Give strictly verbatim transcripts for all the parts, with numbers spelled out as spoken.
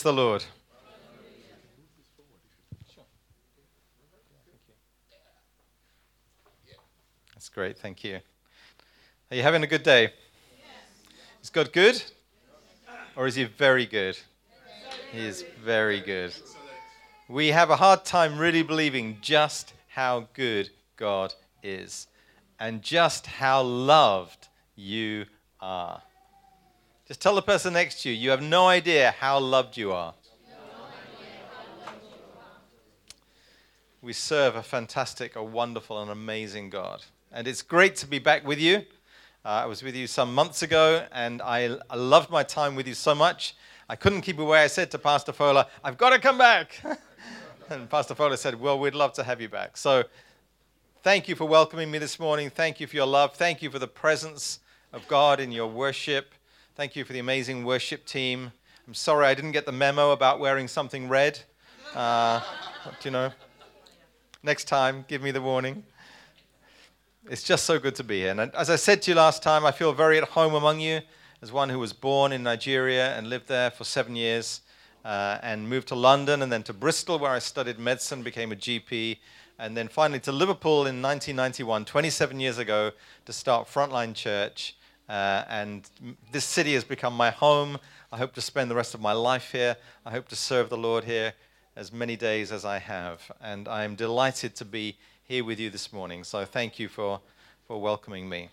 The Lord. That's great, thank you. Are you having a good day? Yes. Is God good? Or is he very good? He is very good. We have a hard time really believing just how good God is and just how loved you are. Just tell the person next to you, you have no idea how loved you are. We serve a fantastic, a wonderful, and amazing God. And it's great to be back with you. Uh, I was with you some months ago, and I, I loved my time with you so much. I couldn't keep away. I said to Pastor Fowler, I've got to come back. And Pastor Fowler said, well, we'd love to have you back. So thank you for welcoming me this morning. Thank you for your love. Thank you for the presence of God in your worship. Thank you for the amazing worship team. I'm sorry I didn't get the memo about wearing something red. Uh, but, you know. Next time, give me the warning. It's just so good to be here. And as I said to you last time, I feel very at home among you as one who was born in Nigeria and lived there for seven years uh, and moved to London and then to Bristol where I studied medicine, became a G P, and then finally to Liverpool in nineteen ninety-one, twenty-seven years ago, to start Frontline Church. Uh, and this city has become my home. I hope to spend the rest of my life here. I hope to serve the Lord here as many days as I have, and I'm delighted to be here with you this morning, so thank you for, for welcoming me.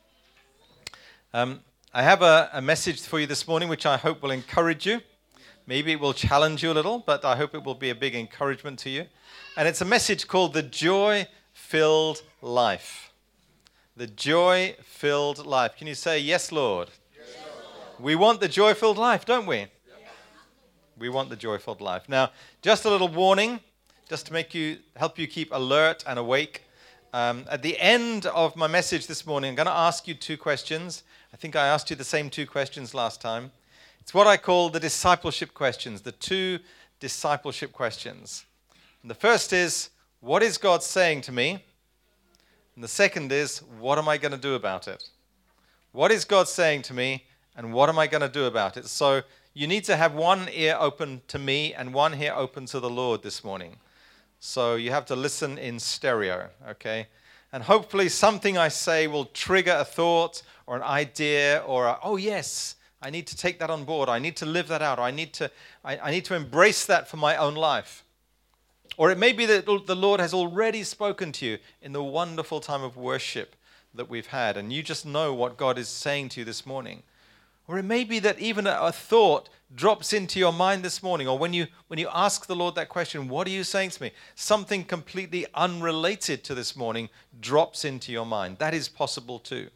Um, I have a, a message for you this morning which I hope will encourage you. Maybe it will challenge you a little, but I hope it will be a big encouragement to you. And it's a message called The Joy-Filled Life. The Joy-Filled Life. Can you say, yes, Lord? Yes, Lord. We want the joy-filled life, don't we? We want the joy-filled life. Now, just a little warning, just to make you, help you keep alert and awake. Um, at the end of my message this morning, I'm going to ask you two questions. I think I asked you the same two questions last time. It's what I call the discipleship questions, the two discipleship questions. And the first is, what is God saying to me? And the second is, what am I going to do about it? What is God saying to me, and what am I going to do about it? So you need to have one ear open to me and one ear open to the Lord this morning. So you have to listen in stereo, okay? And hopefully something I say will trigger a thought or an idea or, a, oh yes, I need to take that on board. I need to live that out. I need to, I, I need to embrace that for my own life. Or it may be that the Lord has already spoken to you in the wonderful time of worship that we've had, and you just know what God is saying to you this morning. Or it may be that even a, a thought drops into your mind this morning, or when you when you ask the Lord that question, what are you saying to me? Something completely unrelated to this morning drops into your mind. That is possible too.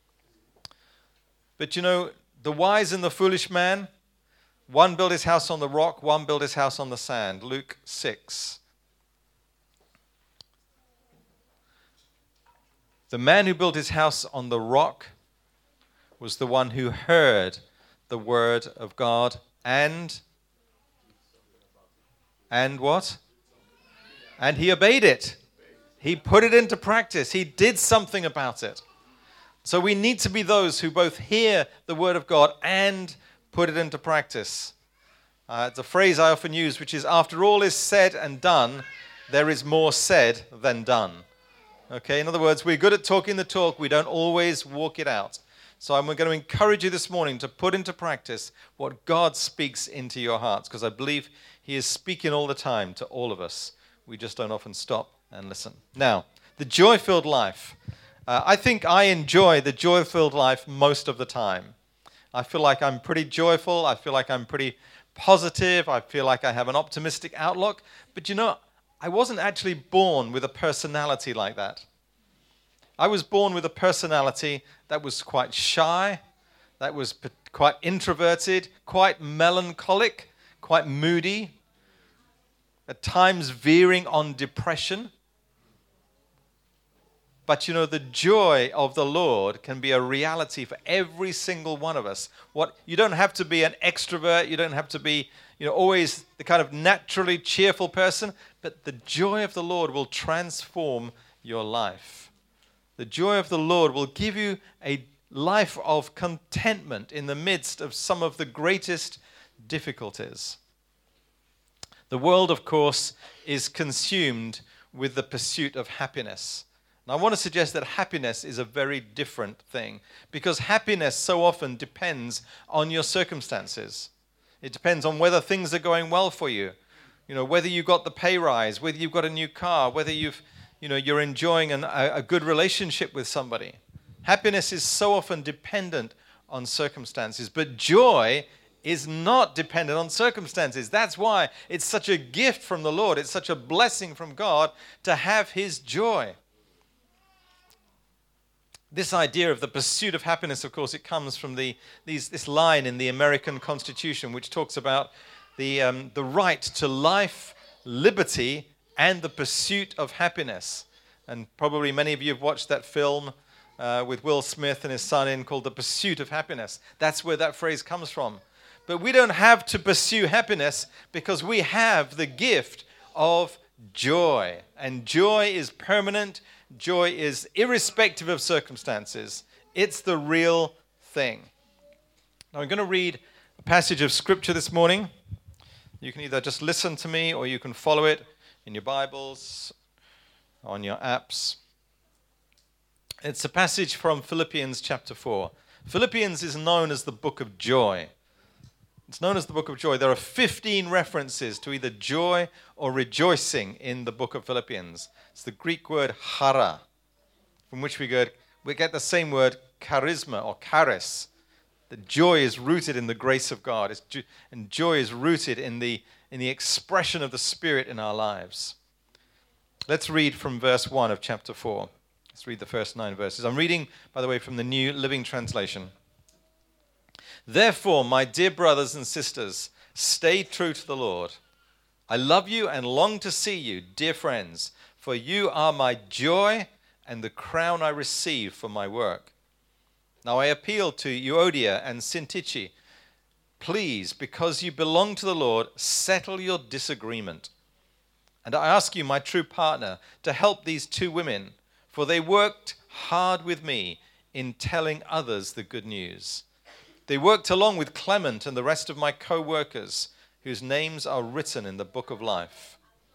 But you know, the wise and the foolish man, one built his house on the rock, one built his house on the sand. Luke six. The man who built his house on the rock was the one who heard the word of God and, and what? And he obeyed it. He put it into practice. He did something about it. So we need to be those who both hear the word of God and put it into practice. Uh, it's a phrase I often use, which is, after all is said and done, there is more said than done. Okay, in other words, we're good at talking the talk. We don't always walk it out. So I'm going to encourage you this morning to put into practice what God speaks into your hearts, because I believe he is speaking all the time to all of us. We just don't often stop and listen. Now, the joy-filled life. Uh, I think I enjoy the joy-filled life most of the time. I feel like I'm pretty joyful. I feel like I'm pretty positive. I feel like I have an optimistic outlook. But you know, I wasn't actually born with a personality like that. I was born with a personality that was quite shy, that was quite introverted, quite melancholic, quite moody, at times veering on depression. But you know, the joy of the Lord can be a reality for every single one of us. What you don't have to be an extrovert, you don't have to be, you know, always the kind of naturally cheerful person, but the joy of the Lord will transform your life. The joy of the Lord will give you a life of contentment in the midst of some of the greatest difficulties. The world, of course, is consumed with the pursuit of happiness. And I want to suggest that happiness is a very different thing, because happiness so often depends on your circumstances. It depends on whether things are going well for you. You know, whether you got the pay rise, whether you've got a new car, whether you've, you know, you're enjoying an, a, a good relationship with somebody. Happiness is so often dependent on circumstances, but joy is not dependent on circumstances. That's why it's such a gift from the Lord. It's such a blessing from God to have His joy. This idea of the pursuit of happiness, of course, it comes from the these, this line in the American Constitution, which talks about the um, the right to life, liberty, and the pursuit of happiness. And probably many of you have watched that film uh, with Will Smith and his son in called The Pursuit of Happiness. That's where that phrase comes from. But we don't have to pursue happiness because we have the gift of joy. And joy is permanent. Joy is irrespective of circumstances. It's the real thing. Now I'm going to read a passage of scripture this morning. You can either just listen to me or you can follow it in your Bibles, on your apps. It's a passage from Philippians chapter four. Philippians is known as the book of joy. It's known as the book of joy. There are fifteen references to either joy or rejoicing in the book of Philippians. It's the Greek word chara, from which we get, we get the same word charisma or charis. The joy is rooted in the grace of God, it's, and joy is rooted in the, in the expression of the Spirit in our lives. Let's read from verse one of chapter four. Let's read the first nine verses. I'm reading, by the way, from the New Living Translation. Therefore, my dear brothers and sisters, stay true to the Lord. I love you and long to see you, dear friends, for you are my joy and the crown I receive for my work. Now I appeal to Euodia and Syntyche. Please, because you belong to the Lord, settle your disagreement. And I ask you, my true partner, to help these two women, for they worked hard with me in telling others the good news. They worked along with Clement and the rest of my co-workers, whose names are written in the book of life.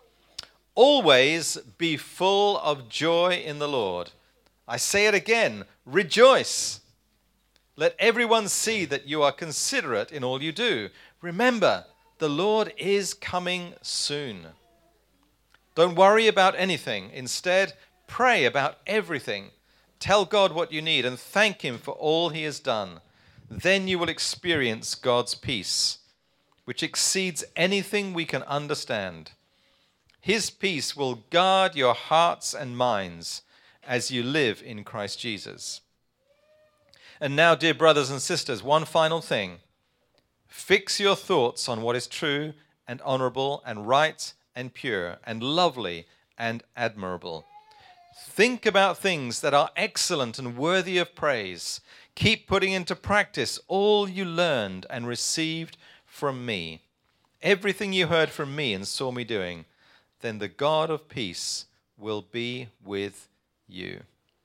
Always be full of joy in the Lord. I say it again, rejoice. Let everyone see that you are considerate in all you do. Remember, the Lord is coming soon. Don't worry about anything. Instead, pray about everything. Tell God what you need and thank Him for all He has done. Then you will experience God's peace, which exceeds anything we can understand. His peace will guard your hearts and minds as you live in Christ Jesus. And now, dear brothers and sisters, one final thing. Fix your thoughts on what is true and honorable and right and pure and lovely and admirable. Think about things that are excellent and worthy of praise. Keep putting into practice all you learned and received from me. Everything you heard from me and saw me doing. Then the God of peace will be with you.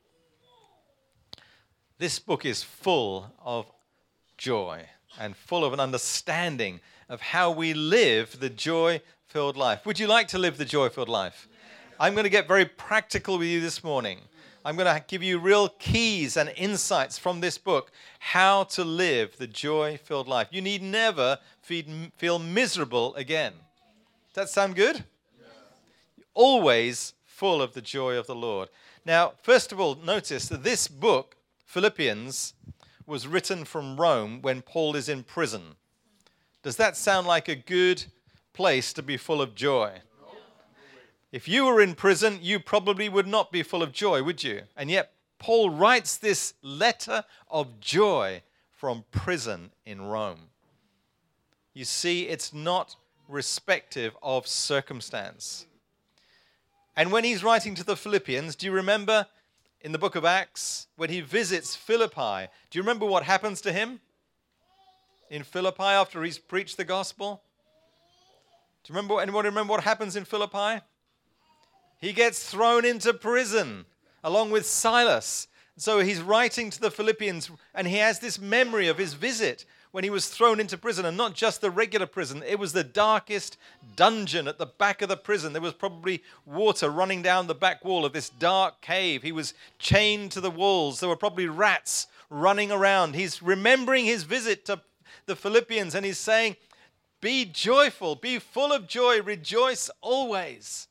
This book is full of joy and full of an understanding of how we live the joy-filled life. Would you like to live the joy-filled life? I'm going to get very practical with you this morning. I'm going to give you real keys and insights from this book, how to live the joy-filled life. You need never feel miserable again. Does that sound good? Yeah. Always full of the joy of the Lord. Now, first of all, notice that this book, Philippians, was written from Rome when Paul is in prison. Does that sound like a good place to be full of joy? If you were in prison, you probably would not be full of joy, would you? And yet, Paul writes this letter of joy from prison in Rome. You see, it's not respective of circumstance. And when he's writing to the Philippians, do you remember in the book of Acts, when he visits Philippi, do you remember what happens to him in Philippi after he's preached the gospel? Do you remember, anyone remember what happens in Philippi? He gets thrown into prison along with Silas. So he's writing to the Philippians and he has this memory of his visit when he was thrown into prison, and not just the regular prison. It was the darkest dungeon at the back of the prison. There was probably water running down the back wall of this dark cave. He was chained to the walls. There were probably rats running around. He's remembering his visit to the Philippians, and he's saying, be joyful, be full of joy, rejoice always.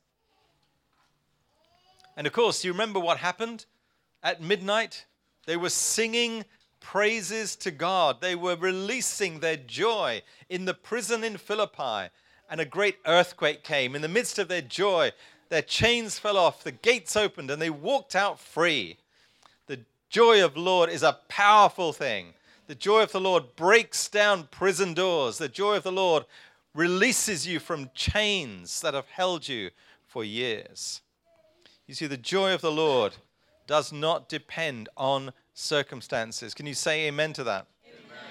And of course, you remember what happened at midnight? They were singing praises to God. They were releasing their joy in the prison in Philippi. And a great earthquake came. In the midst of their joy, their chains fell off, the gates opened, and they walked out free. The joy of the Lord is a powerful thing. The joy of the Lord breaks down prison doors. The joy of the Lord releases you from chains that have held you for years. You see, the joy of the Lord does not depend on circumstances. Can you say amen to that? Amen.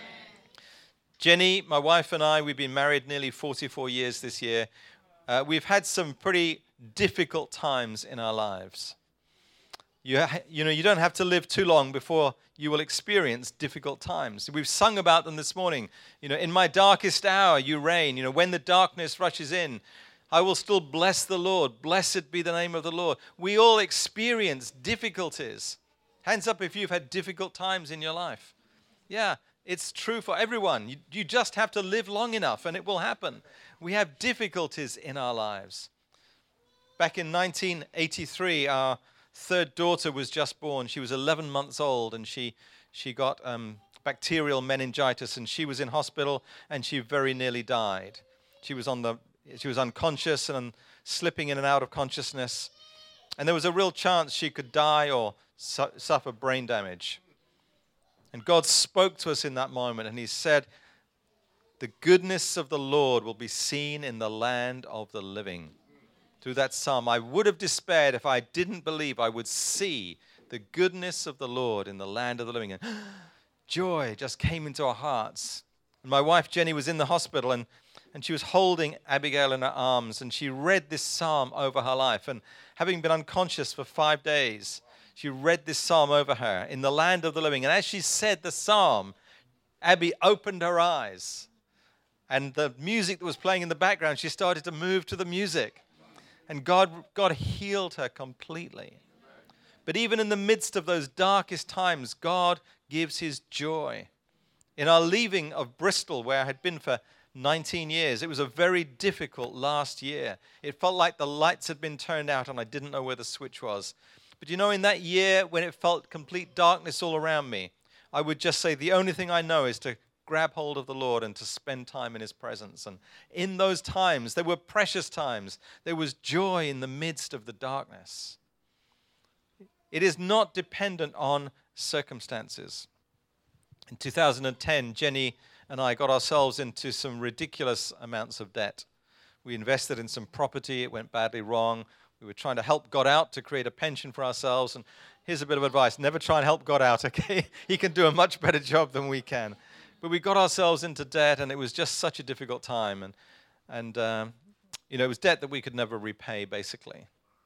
Jenny, my wife, and I, we've been married nearly forty-four years this year. Uh, we've had some pretty difficult times in our lives. You, ha- you know, you don't have to live too long before you will experience difficult times. We've sung about them this morning. You know, in my darkest hour, you reign. You know, when the darkness rushes in, I will still bless the Lord. Blessed be the name of the Lord. We all experience difficulties. Hands up if you've had difficult times in your life. Yeah, it's true for everyone. You, you just have to live long enough and it will happen. We have difficulties in our lives. Back in nineteen eighty-three, our third daughter was just born. She was eleven months old, and she she got um, bacterial meningitis, and she was in hospital, and she very nearly died. She was on the she was unconscious and slipping in and out of consciousness, and there was a real chance she could die or su- suffer brain damage. And God spoke to us in that moment, and He said, "The goodness of the Lord will be seen in the land of the living." Through that psalm, I would have despaired if I didn't believe I would see the goodness of the Lord in the land of the living. And joy just came into our hearts. And my wife Jenny was in the hospital, and, and she was holding Abigail in her arms, and she read this psalm over her life. And having been unconscious for five days, she read this psalm over her in the land of the living. And as she said the psalm, Abby opened her eyes. And the music that was playing in the background, she started to move to the music. And God, God healed her completely. But even in the midst of those darkest times, God gives His joy. In our leaving of Bristol, where I had been for nineteen years, it was a very difficult last year. It felt like the lights had been turned out and I didn't know where the switch was. But you know, in that year when it felt complete darkness all around me, I would just say the only thing I know is to grab hold of the Lord and to spend time in His presence. And in those times, there were precious times. There was joy in the midst of the darkness. It is not dependent on circumstances. In two thousand ten, Jenny and I got ourselves into some ridiculous amounts of debt. We invested in some property. It went badly wrong. We were trying to help God out to create a pension for ourselves. And here's a bit of advice. Never try and help God out, okay? He can do a much better job than we can. But we got ourselves into debt, and it was just such a difficult time. And, and um, you know, it was debt that we could never repay, basically.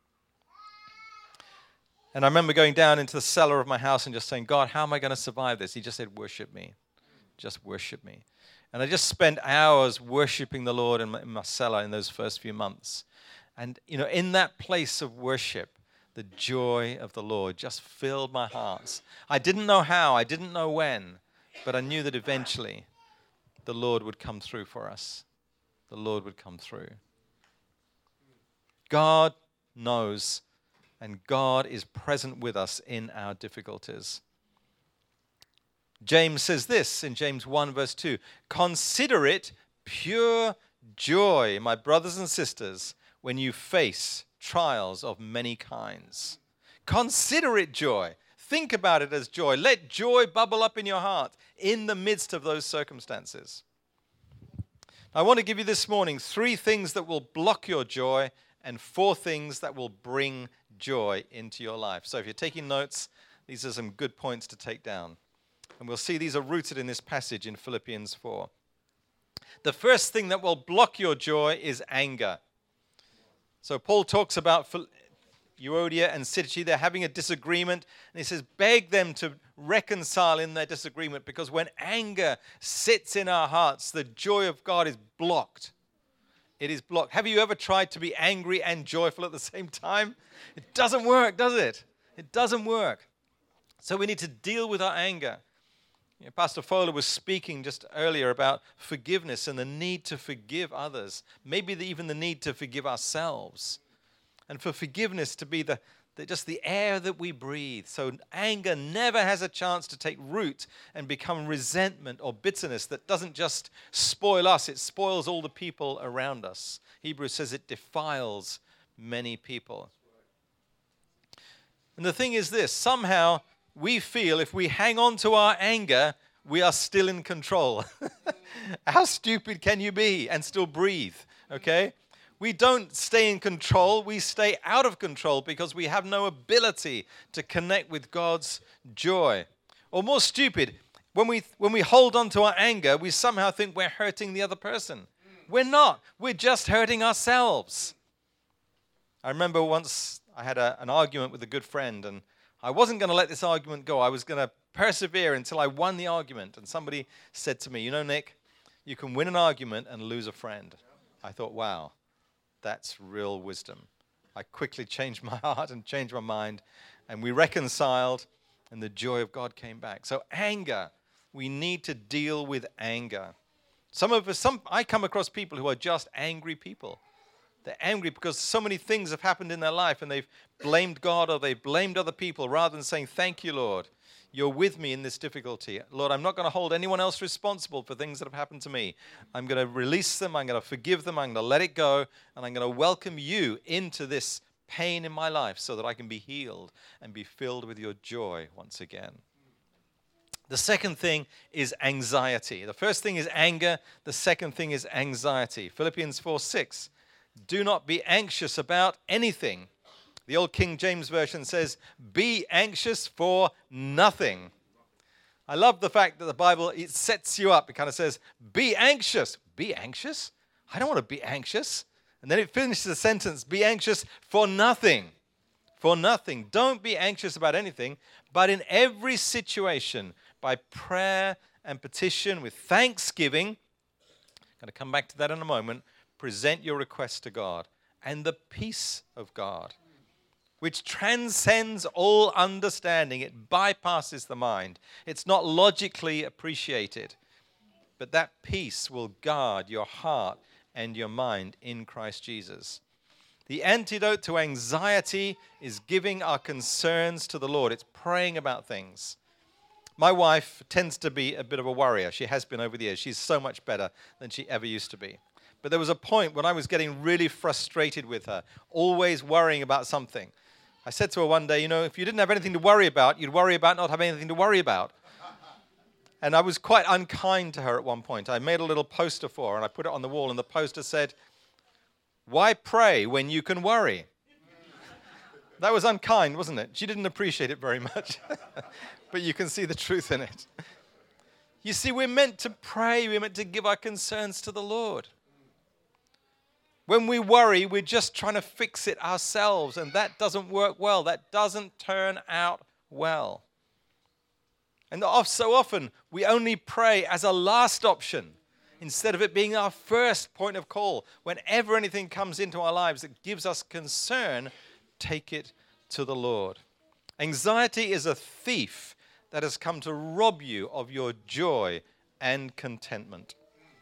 And I remember going down into the cellar of my house and just saying, God, how am I going to survive this? He just said, worship me. Just worship me. And I just spent hours worshiping the Lord in my, in my cellar in those first few months. And, you know, in that place of worship, the joy of the Lord just filled my heart. I didn't know how, I didn't know when, but I knew that eventually the Lord would come through for us. The Lord would come through. God knows, and God is present with us in our difficulties. James says this in James one verse two, consider it pure joy, my brothers and sisters, when you face trials of many kinds. Consider it joy. Think about it as joy. Let joy bubble up in your heart in the midst of those circumstances. I want to give you this morning three things that will block your joy and four things that will bring joy into your life. So if you're taking notes, these are some good points to take down. And we'll see these are rooted in this passage in Philippians four. The first thing that will block your joy is anger. So Paul talks about Euodia and Syntyche, they're having a disagreement. And he says, beg them to reconcile in their disagreement, because when anger sits in our hearts, the joy of God is blocked. It is blocked. Have you ever tried to be angry and joyful at the same time? It doesn't work, does it? It doesn't work. So we need to deal with our anger. You know, Pastor Fowler was speaking just earlier about forgiveness and the need to forgive others, maybe the, even the need to forgive ourselves, and for forgiveness to be the, the just the air that we breathe. So anger never has a chance to take root and become resentment or bitterness that doesn't just spoil us, it spoils all the people around us. Hebrews says it defiles many people. And the thing is this, somehow we feel if we hang on to our anger, we are still in control. How stupid can you be and still breathe, okay? We don't stay in control, we stay out of control because we have no ability to connect with God's joy. Or more stupid, when we, when we hold on to our anger, we somehow think we're hurting the other person. We're not, we're just hurting ourselves. I remember once I had a, an argument with a good friend, and I wasn't going to let this argument go. I was going to persevere until I won the argument. And somebody said to me, you know, Nick, you can win an argument and lose a friend. I thought, wow, that's real wisdom. I quickly changed my heart and changed my mind, and we reconciled, and the joy of God came back. So anger, we need to deal with anger. Some of us, some I come across people who are just angry people. They're angry because so many things have happened in their life and they've blamed God or they've blamed other people rather than saying, thank you, Lord. You're with me in this difficulty. Lord, I'm not going to hold anyone else responsible for things that have happened to me. I'm going to release them. I'm going to forgive them. I'm going to let it go. And I'm going to welcome you into this pain in my life so that I can be healed and be filled with your joy once again. The second thing is anxiety. The first thing is anger. The second thing is anxiety. Philippians four six. Do not be anxious about anything. The old King James Version says, be anxious for nothing. I love the fact that the Bible, it sets you up. It kind of says, be anxious. Be anxious? I don't want to be anxious. And then it finishes the sentence, be anxious for nothing. For nothing. Don't be anxious about anything, but in every situation, by prayer and petition with thanksgiving, I'm going to come back to that in a moment, present your request to God, and the peace of God, which transcends all understanding. It bypasses the mind. It's not logically appreciated, but that peace will guard your heart and your mind in Christ Jesus. The antidote to anxiety is giving our concerns to the Lord. It's praying about things. My wife tends to be a bit of a worrier. She has been over the years. She's so much better than she ever used to be. But there was a point when I was getting really frustrated with her, always worrying about something. I said to her one day, you know, if you didn't have anything to worry about, you'd worry about not having anything to worry about. And I was quite unkind to her at one point. I made a little poster for her, and I put it on the wall, and the poster said, why pray when you can worry? That was unkind, wasn't it? She didn't appreciate it very much. But you can see the truth in it. You see, we're meant to pray. We're meant to give our concerns to the Lord. When we worry, we're just trying to fix it ourselves, and that doesn't work well. That doesn't turn out well. And so often, we only pray as a last option instead of it being our first point of call. Whenever anything comes into our lives that gives us concern, take it to the Lord. Anxiety is a thief that has come to rob you of your joy and contentment.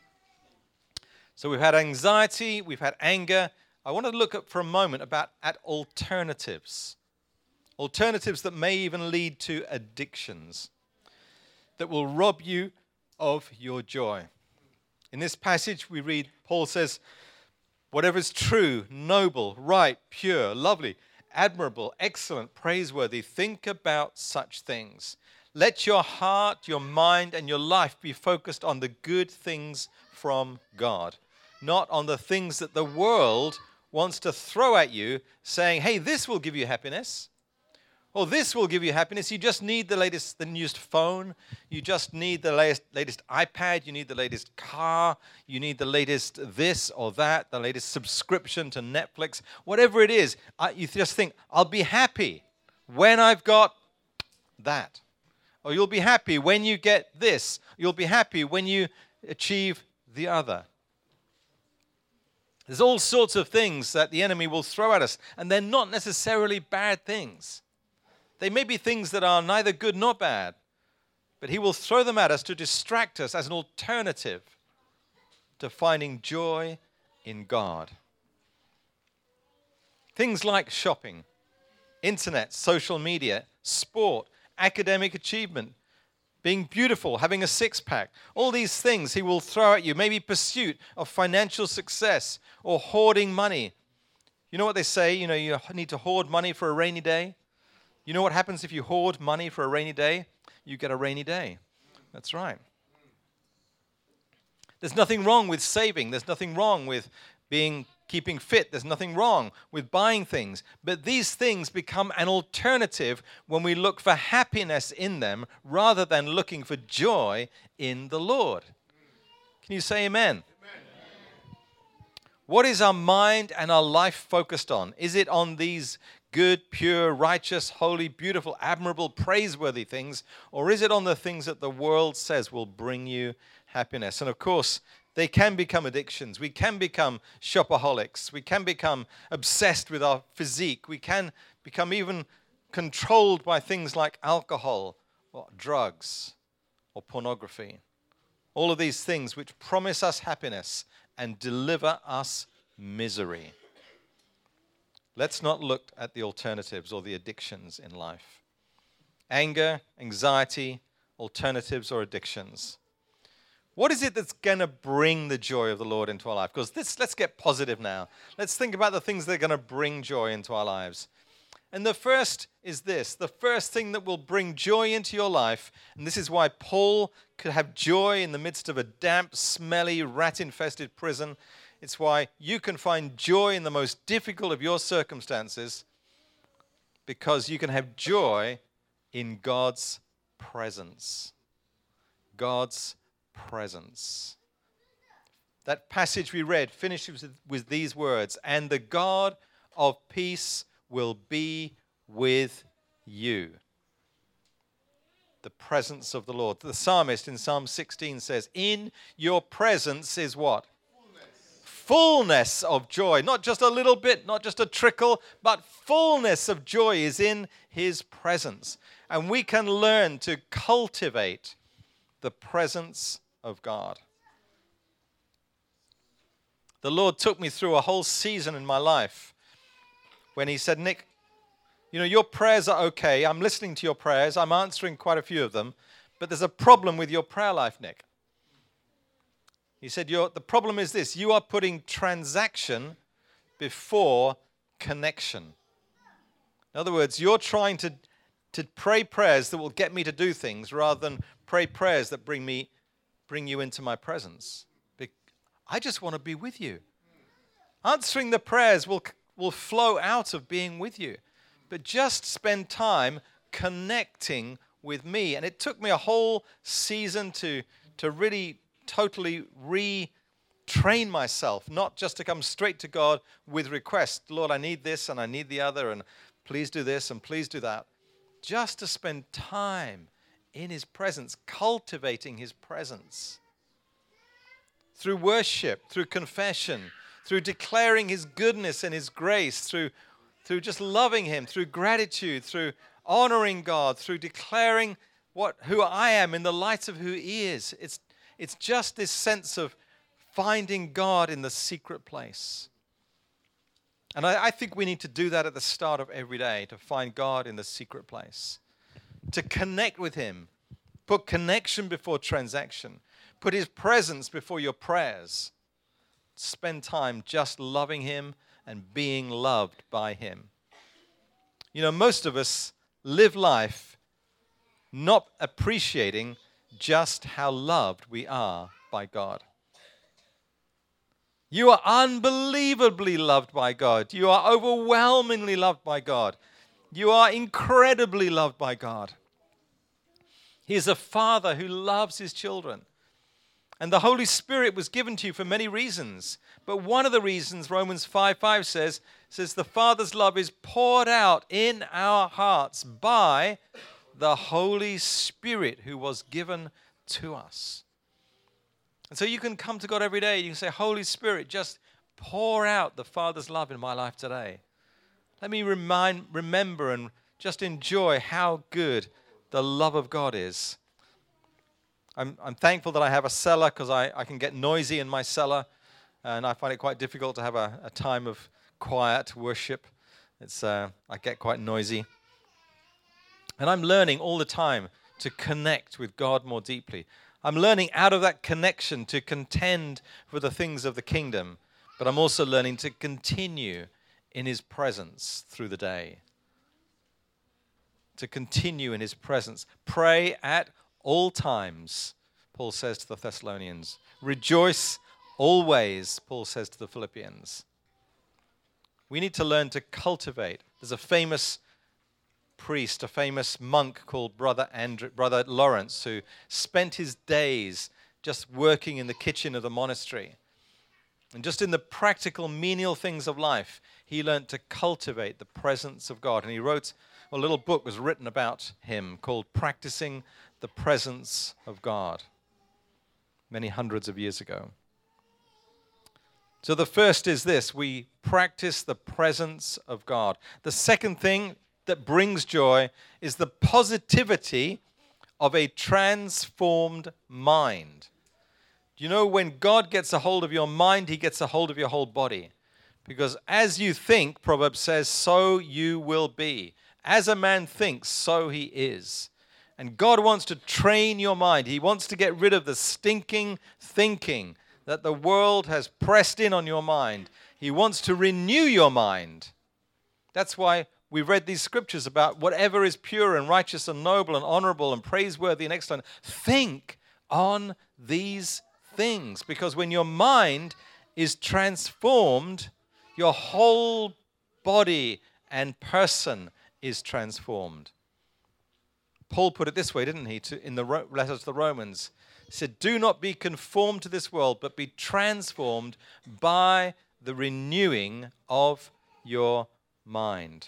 So we've had anxiety, we've had anger. I want to look at for a moment about at alternatives. Alternatives that may even lead to addictions that will rob you of your joy. In this passage we read, Paul says, whatever is true, noble, right, pure, lovely, admirable, excellent, praiseworthy, think about such things. Let your heart, your mind, and your life be focused on the good things from God, not on the things that the world wants to throw at you, saying, hey, this will give you happiness, Or this will give you happiness. You just need the latest, the newest phone. You just need the latest, latest iPad. You need the latest car. You need the latest this or that, the latest subscription to Netflix. Whatever it is, I, you just think, I'll be happy when I've got that. Or you'll be happy when you get this. You'll be happy when you achieve the other. There's all sorts of things that the enemy will throw at us, and they're not necessarily bad things. They may be things that are neither good nor bad, but he will throw them at us to distract us as an alternative to finding joy in God. Things like shopping, internet, social media, sport, academic achievement, being beautiful, having a six-pack, all these things he will throw at you. Maybe pursuit of financial success or hoarding money. You know what they say, you know, you need to hoard money for a rainy day? You know what happens if you hoard money for a rainy day? You get a rainy day. That's right. There's nothing wrong with saving. There's nothing wrong with being keeping fit. There's nothing wrong with buying things. But these things become an alternative when we look for happiness in them rather than looking for joy in the Lord. Can you say amen? Amen. What is our mind and our life focused on? Is it on these good, pure, righteous, holy, beautiful, admirable, praiseworthy things? Or is it on the things that the world says will bring you happiness? And of course, they can become addictions. We can become shopaholics. We can become obsessed with our physique. We can become even controlled by things like alcohol or drugs or pornography. All of these things which promise us happiness and deliver us misery. Let's not look at the alternatives or the addictions in life. Anger, anxiety, alternatives or addictions. What is it that's going to bring the joy of the Lord into our life? Because this, let's get positive now. Let's think about the things that are going to bring joy into our lives. And the first is this. The first thing that will bring joy into your life, and this is why Paul could have joy in the midst of a damp, smelly, rat-infested prison. It's why you can find joy in the most difficult of your circumstances, because you can have joy in God's presence. God's presence. That passage we read finishes with, with these words, and the God of peace will be with you. The presence of the Lord. The psalmist in Psalm sixteen says, in your presence is what? Fullness. Fullness of joy. Not just a little bit, not just a trickle, but fullness of joy is in his presence. And we can learn to cultivate the presence of God. The Lord took me through a whole season in my life when he said, Nick, you know, your prayers are okay. I'm listening to your prayers. I'm answering quite a few of them. But there's a problem with your prayer life, Nick. He said, You're, the problem is this. You are putting transaction before connection. In other words, you're trying to, to pray prayers that will get me to do things rather than pray prayers that bring me, bring you into my presence. I just want to be with you. Answering the prayers will, will flow out of being with you. But just spend time connecting with me. And it took me a whole season to, to really totally retrain myself, not just to come straight to God with requests. Lord, I need this and I need the other, and please do this and please do that. Just to spend time in his presence, cultivating his presence. Through worship, through confession, through declaring his goodness and his grace, through, through just loving him, through gratitude, through honoring God, through declaring what who I am in the light of who he is. It's, it's just this sense of finding God in the secret place. And I, I think we need to do that at the start of every day, to find God in the secret place, to connect with him, put connection before transaction. Put his presence before your prayers. Spend time just loving him and being loved by him. You know, most of us live life not appreciating just how loved we are by God. You are unbelievably loved by God. You are overwhelmingly loved by God. You are incredibly loved by God. He is a father who loves his children. And the Holy Spirit was given to you for many reasons. But one of the reasons, Romans five five says, says the Father's love is poured out in our hearts by the Holy Spirit who was given to us. And so you can come to God every day. You can say, Holy Spirit, just pour out the Father's love in my life today. Let me remind, remember and just enjoy how good the love of God is. I'm, I'm thankful that I have a cellar because I, I can get noisy in my cellar, and I find it quite difficult to have a, a time of quiet worship. It's uh, I get quite noisy. And I'm learning all the time to connect with God more deeply. I'm learning out of that connection to contend for the things of the kingdom, but I'm also learning to continue in his presence through the day. To continue in his presence. Pray at all times, Paul says to the Thessalonians. Rejoice always, Paul says to the Philippians. We need to learn to cultivate. There's a famous priest, a famous monk called Brother Andrew, Brother Lawrence, who spent his days just working in the kitchen of the monastery. And just in the practical, menial things of life, he learned to cultivate the presence of God. And he wrote, well, a little book was written about him called Practicing the Presence of God, many hundreds of years ago. So the first is this: we practice the presence of God. The second thing that brings joy is the positivity of a transformed mind. You know, when God gets a hold of your mind, he gets a hold of your whole body. Because as you think, Proverbs says, so you will be. As a man thinks, so he is. And God wants to train your mind. He wants to get rid of the stinking thinking that the world has pressed in on your mind. He wants to renew your mind. That's why we read these scriptures about whatever is pure and righteous and noble and honorable and praiseworthy and excellent. Think on these things. Because when your mind is transformed, your whole body and person is transformed. Paul put it this way, didn't he, to, in the ro- letter to the Romans. He said, do not be conformed to this world, but be transformed by the renewing of your mind.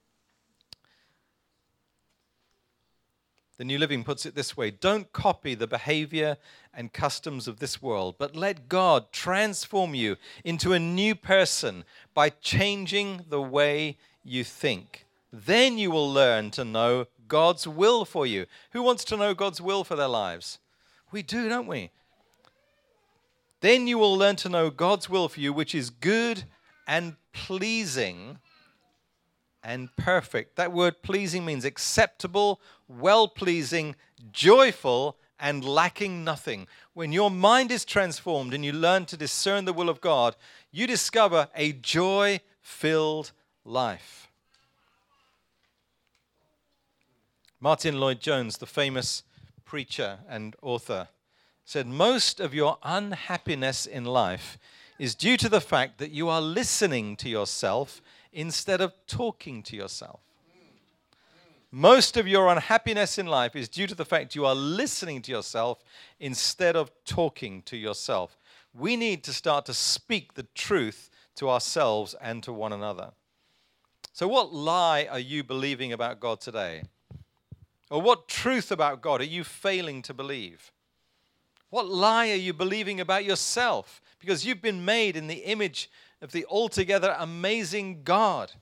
The New Living puts it this way: don't copy the behavior and customs of this world, but let God transform you into a new person by changing the way you think. Then you will learn to know God's will for you. Who wants to know God's will for their lives? We do, don't we? Then you will learn to know God's will for you, which is good and pleasing and perfect. That word pleasing means acceptable, well-pleasing, joyful, and lacking nothing. When your mind is transformed and you learn to discern the will of God, you discover a joy-filled life. Martin Lloyd-Jones, the famous preacher and author, said, most of your unhappiness in life is due to the fact that you are listening to yourself instead of talking to yourself. Most of your unhappiness in life is due to the fact you are listening to yourself instead of talking to yourself. We need to start to speak the truth to ourselves and to one another. So what lie are you believing about God today? Or what truth about God are you failing to believe? What lie are you believing about yourself? Because you've been made in the image of the altogether amazing God.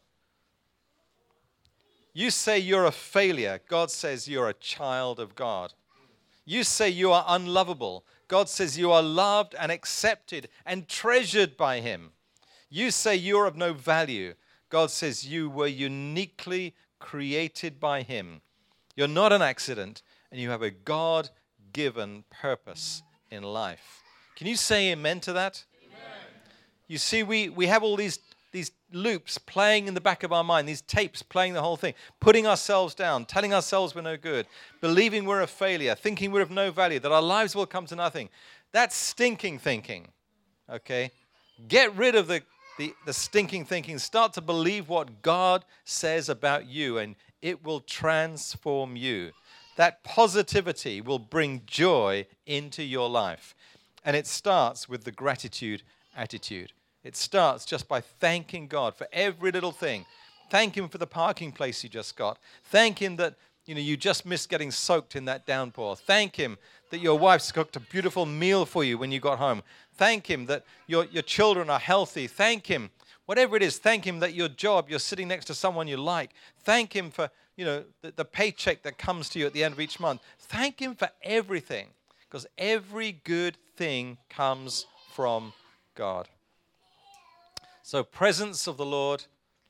You say you're a failure. God says you're a child of God. You say you are unlovable. God says you are loved and accepted and treasured by him. You say you're of no value. God says you were uniquely created by him. You're not an accident, and you have a God-given purpose in life. Can you say amen to that? Amen. You see, we, we have all these, these loops playing in the back of our mind, these tapes playing the whole thing, putting ourselves down, telling ourselves we're no good, believing we're a failure, thinking we're of no value, that our lives will come to nothing. That's stinking thinking, okay? Get rid of the, the, the stinking thinking. Start to believe what God says about you, and it will transform you. That positivity will bring joy into your life. And it starts with the gratitude attitude. It starts just by thanking God for every little thing. Thank Him for the parking place you just got. Thank Him that you know you just missed getting soaked in that downpour. Thank Him that your wife's cooked a beautiful meal for you when you got home. Thank Him that your, your children are healthy. Thank Him, whatever it is, thank Him that your job, you're sitting next to someone you like. Thank Him for you know the, the paycheck that comes to you at the end of each month. Thank Him for everything, because every good thing comes from God. So presence of the Lord,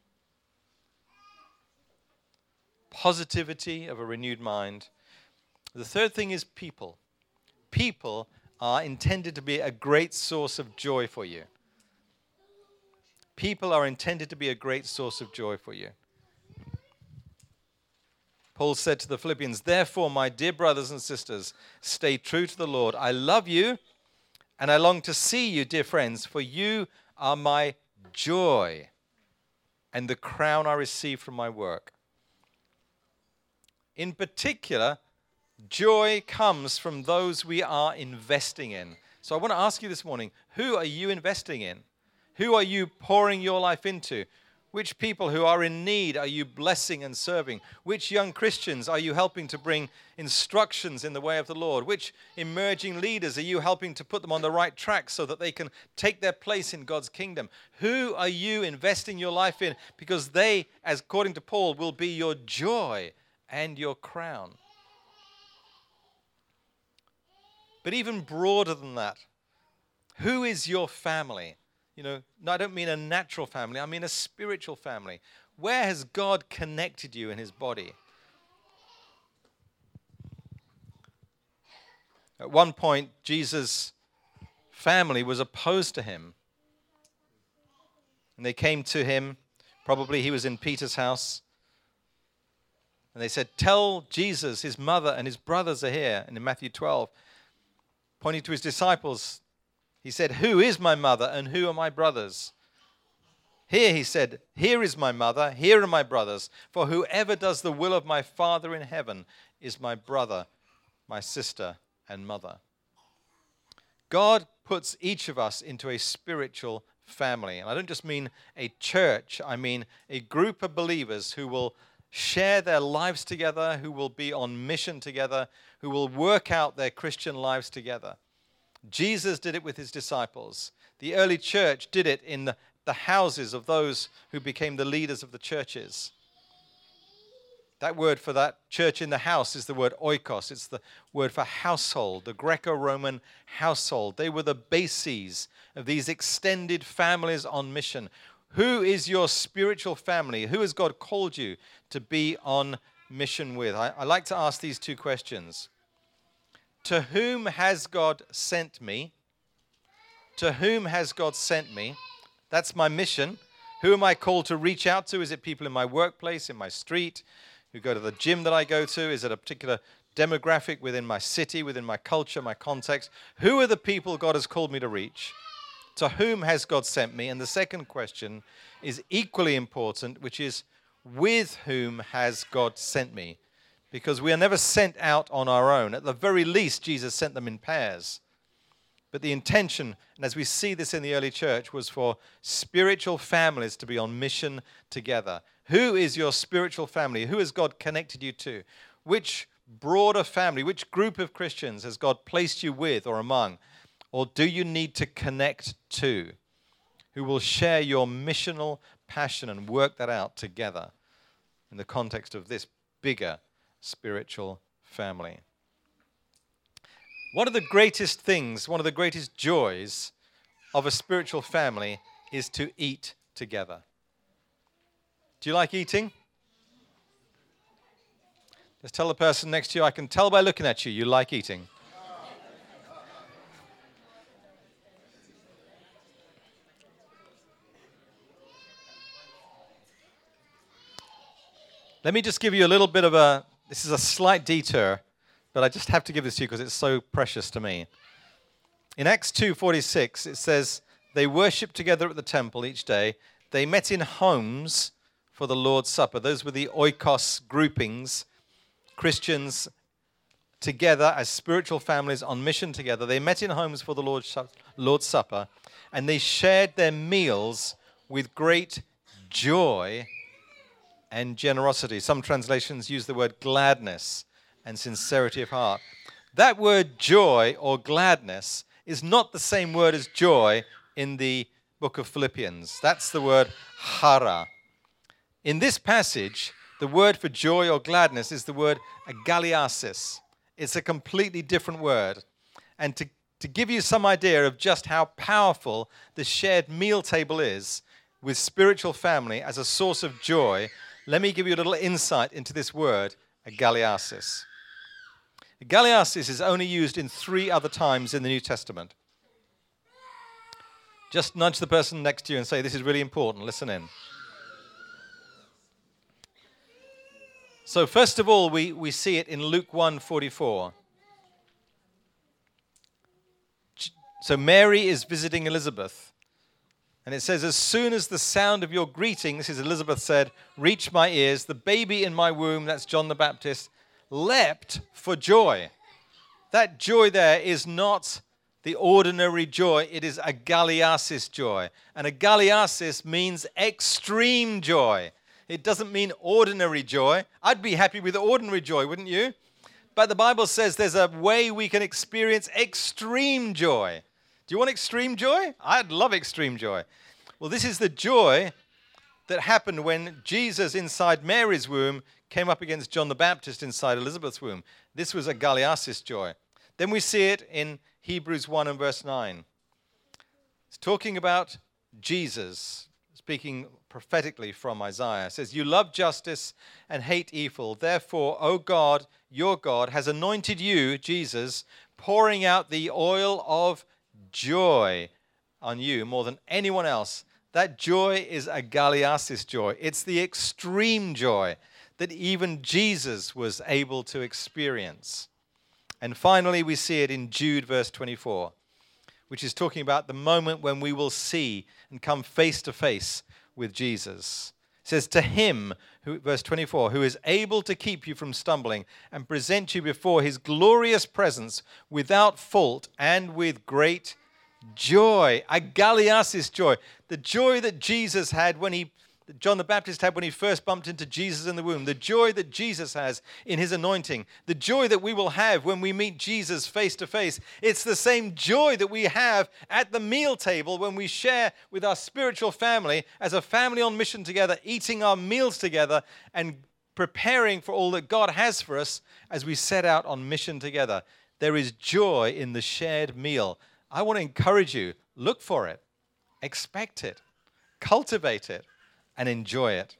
positivity of a renewed mind. The third thing is people. People are intended to be a great source of joy for you. People are intended to be a great source of joy for you. Paul said to the Philippians, "Therefore, my dear brothers and sisters, stay true to the Lord. I love you, and I long to see you, dear friends, for you are my joy and the crown I receive from my work." In particular, joy comes from those we are investing in. So I want to ask you this morning, who are you investing in? Who are you pouring your life into? Which people who are in need are you blessing and serving? Which young Christians are you helping to bring instructions in the way of the Lord? Which emerging leaders are you helping to put them on the right track so that they can take their place in God's kingdom? Who are you investing your life in? Because they, as according to Paul, will be your joy and your crown. But even broader than that, who is your family? You know, no, I don't mean a natural family, I mean a spiritual family. Where has God connected you in His body? At one point, Jesus' family was opposed to Him. And they came to Him, probably He was in Peter's house, and they said, "Tell Jesus, His mother and His brothers are here." And in Matthew twelve, pointing to His disciples, He said, "Who is my mother and who are my brothers?" Here He said, "Here is my mother, here are my brothers. For whoever does the will of my Father in heaven is my brother, my sister, and mother." God puts each of us into a spiritual family. And I don't just mean a church, I mean a group of believers who will share their lives together, who will be on mission together, who will work out their Christian lives together. Jesus did it with His disciples. The early church did it in the, the houses of those who became the leaders of the churches. That word for that church in the house is the word oikos. It's the word for household, the Greco-Roman household. They were the bases of these extended families on mission. Who is your spiritual family? Who has God called you to be on mission with? I, I like to ask these two questions. To whom has God sent me? To whom has God sent me? That's my mission. Who am I called to reach out to? Is it people in my workplace, in my street, who go to the gym that I go to? Is it a particular demographic within my city, within my culture, my context? Who are the people God has called me to reach? To whom has God sent me? And the second question is equally important, which is, with whom has God sent me? Because we are never sent out on our own. At the very least, Jesus sent them in pairs. But the intention, and as we see this in the early church, was for spiritual families to be on mission together. Who is your spiritual family? Who has God connected you to? Which broader family, which group of Christians has God placed you with or among? Or do you need to connect to? Who will share your missional passion and work that out together in the context of this bigger spiritual family? One of the greatest things, one of the greatest joys of a spiritual family is to eat together. Do you like eating? Just tell the person next to you, I can tell by looking at you, you like eating. Let me just give you a little bit of a, this is a slight detour, but I just have to give this to you because it's so precious to me. In Acts two forty-six, it says, They worshiped together at the temple each day. They met in homes for the Lord's Supper. Those were the oikos groupings, Christians together as spiritual families on mission together. They met in homes for the Lord's, Lord's Supper, and they shared their meals with great joy and generosity. Some translations use the word gladness and sincerity of heart. That word joy or gladness is not the same word as joy in the book of Philippians. That's the word hara. In this passage, the word for joy or gladness is the word agaliasis. It's a completely different word. And to, to give you some idea of just how powerful the shared meal table is with spiritual family as a source of joy, let me give you a little insight into this word, agaliasis. Agaliasis is only used in three other times in the New Testament. Just nudge the person next to you and say, this is really important, listen in. So first of all, we, we see it in Luke one forty-four. So Mary is visiting Elizabeth. And it says, as soon as the sound of your greeting, this is Elizabeth said, reached my ears, the baby in my womb, that's John the Baptist, leapt for joy. That joy there is not the ordinary joy. It is agaliasis joy. And agaliasis means extreme joy. It doesn't mean ordinary joy. I'd be happy with ordinary joy, wouldn't you? But the Bible says there's a way we can experience extreme joy. Do you want extreme joy? I'd love extreme joy. Well, this is the joy that happened when Jesus inside Mary's womb came up against John the Baptist inside Elizabeth's womb. This was agaliasis joy. Then we see it in Hebrews one and verse nine. It's talking about Jesus, speaking prophetically from Isaiah. It says, you love justice and hate evil. Therefore, O God, your God, has anointed you, Jesus, pouring out the oil of joy on you more than anyone else. That joy is agaliasis joy. It's the extreme joy that even Jesus was able to experience. And finally, we see it in Jude verse twenty-four, which is talking about the moment when we will see and come face to face with Jesus. It says, to him, who, verse twenty-four, who is able to keep you from stumbling and present you before his glorious presence without fault and with great joy, agaliasis joy, the joy that Jesus had when he, that John the Baptist had when he first bumped into Jesus in the womb, the joy that Jesus has in his anointing, the joy that we will have when we meet Jesus face to face. It's the same joy that we have at the meal table when we share with our spiritual family as a family on mission together, eating our meals together and preparing for all that God has for us as we set out on mission together. There is joy in the shared meal. I want to encourage you, look for it, expect it, cultivate it, and enjoy it.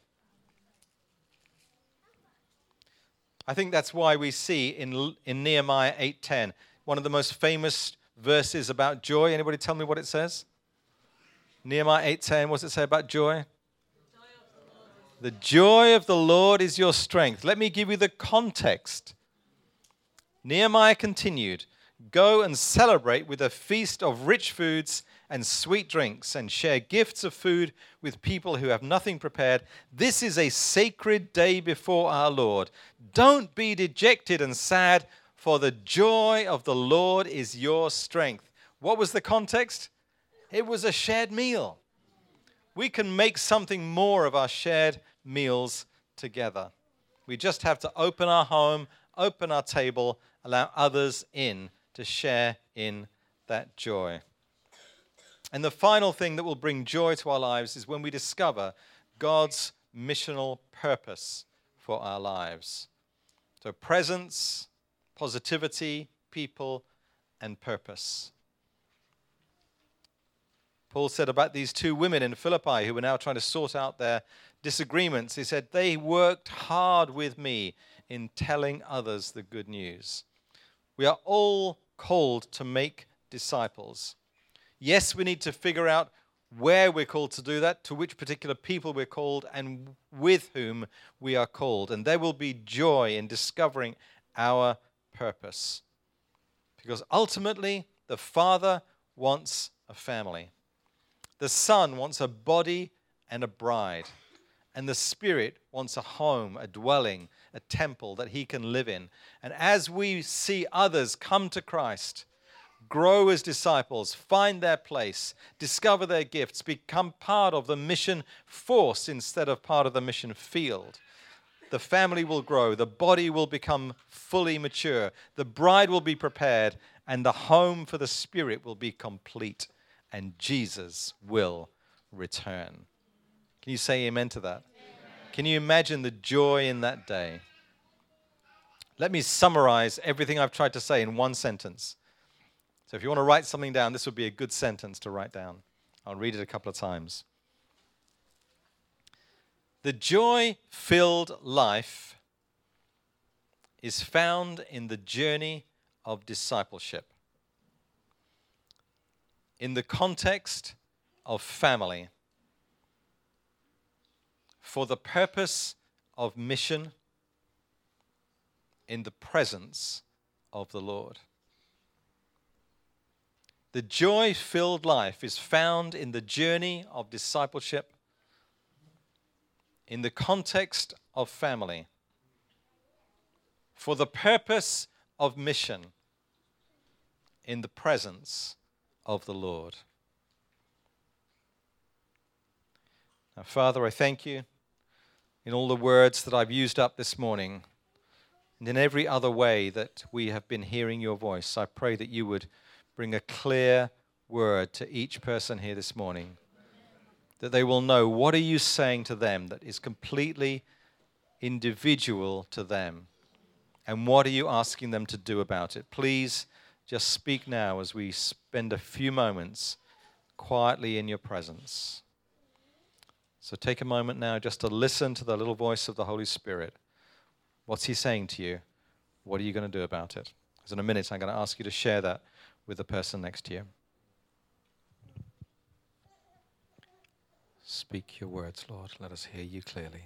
I think that's why we see in, in Nehemiah eight ten, one of the most famous verses about joy. Anybody tell me what it says? Nehemiah eight ten, what does it say about joy? The joy of the Lord is your strength. Let me give you the context. Nehemiah continued, go and celebrate with a feast of rich foods and sweet drinks, and share gifts of food with people who have nothing prepared. This is a sacred day before our Lord. Don't be dejected and sad, for the joy of the Lord is your strength. What was the context? It was a shared meal. We can make something more of our shared meals together. We just have to open our home, open our table, allow others in to share in that joy. And the final thing that will bring joy to our lives is when we discover God's missional purpose for our lives. So presence, positivity, people, and purpose. Paul said about these two women in Philippi who were now trying to sort out their disagreements. He said, they worked hard with me in telling others the good news. We are all called to make disciples. Yes, we need to figure out where we're called to do that, to which particular people we're called, and with whom we are called. And there will be joy in discovering our purpose. Because ultimately, the Father wants a family. The Son wants a body and a bride. And the Spirit wants a home, a dwelling, a temple that he can live in. And as we see others come to Christ, grow as disciples, find their place, discover their gifts, become part of the mission force instead of part of the mission field, the family will grow, the body will become fully mature, the bride will be prepared, and the home for the Spirit will be complete, and Jesus will return. Can you say amen to that? Amen. Can you imagine the joy in that day? Let me summarize everything I've tried to say in one sentence. So if you want to write something down, this would be a good sentence to write down. I'll read it a couple of times. The joy-filled life is found in the journey of discipleship, in the context of family, for the purpose of mission, in the presence of the Lord. The joy-filled life is found in the journey of discipleship, in the context of family, for the purpose of mission, in the presence of the Lord. Now, Father, I thank you in all the words that I've used up this morning, and in every other way that we have been hearing your voice. I pray that you would bring a clear word to each person here this morning, that they will know what are you saying to them that is completely individual to them, and what are you asking them to do about it. Please just speak now as we spend a few moments quietly in your presence. So take a moment now just to listen to the little voice of the Holy Spirit. What's he saying to you? What are you going to do about it? Because in a minute I'm going to ask you to share that with the person next to you. Speak your words, Lord. Let us hear you clearly.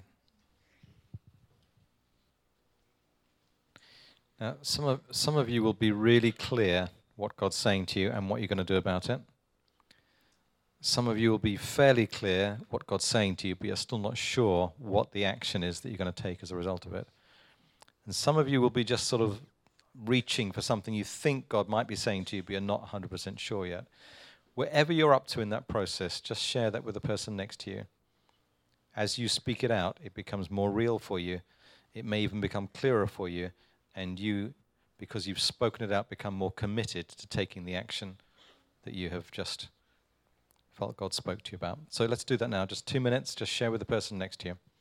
Now, some of, some of you will be really clear what God's saying to you and what you're going to do about it. Some of you will be fairly clear what God's saying to you, but you're still not sure what the action is that you're going to take as a result of it. And some of you will be just sort of reaching for something you think God might be saying to you, but you're not one hundred percent sure yet. Wherever you're up to in that process, just share that with the person next to you. As you speak it out, it becomes more real for you. It may even become clearer for you, and you, because you've spoken it out, become more committed to taking the action that you have just felt God spoke to you about. So let's do that now. Just two minutes. Just share with the person next to you.